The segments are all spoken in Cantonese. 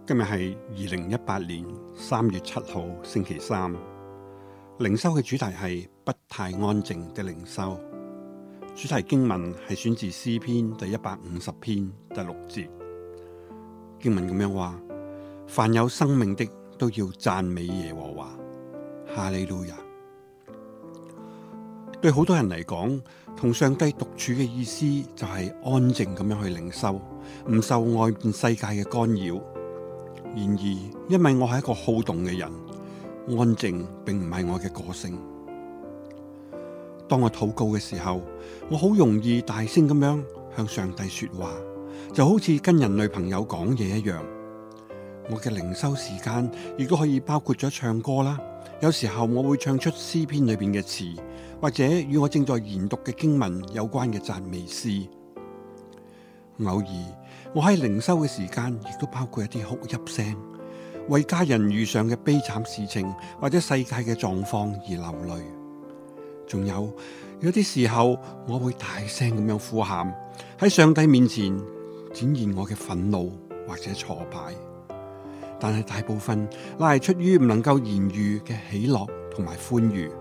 今日係2018年3月7號星期三，靈修嘅主題係不太安靜的靈修。主題經文係選自詩篇第150篇第6節。經文咁樣話：凡有生命的都要讚美耶和華，哈利路亞。對好多人嚟講，同上帝獨處嘅意思就係安靜咁樣去靈修，唔受外面世界嘅干擾。然而，因為我係一個好動嘅人，安靜並唔係我嘅個性。當我禱告嘅時候，我好容易大聲咁樣向上帝說話，就好似跟人類朋友講嘢一樣。我嘅靈修時間亦都可以包括咗唱歌啦。有時候我會唱出詩篇裏邊嘅詞，或者與我正在研讀嘅經文有關嘅讚美詩。偶爾，我喺靈修嘅時間亦都包括一啲哭泣聲，為家人遇上嘅悲慘事情或者世界嘅狀況而流淚。仲有啲時候，我會大聲咁樣呼喊，喺上帝面前展現我嘅憤怒或者挫敗。但係大部分乃係出於唔能夠言喻嘅喜樂同埋歡愉。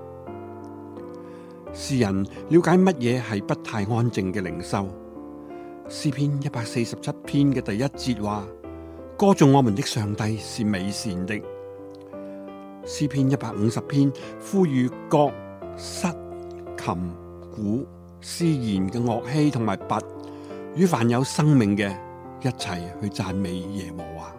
詩人了解乜嘢係不太安靜嘅靈修。詩篇147篇嘅第1節話：歌頌我們的上帝是美善的。詩篇150篇呼籲角、瑟、琴、鼓、絲弦嘅樂器同埋鈸，與凡有生命嘅一齊去讚美耶和華。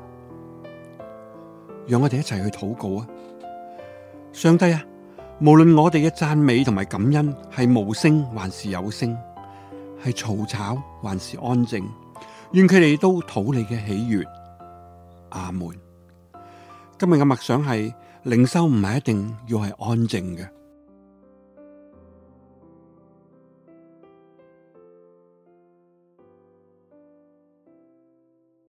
讓我哋一齊去禱告啊！上帝啊，無論我哋嘅讚美同埋感恩係無聲還是有聲，係嘈吵還是安靜，願佢哋都討你嘅喜悅。阿門。今日嘅默想係靈修唔係一定要係安靜嘅。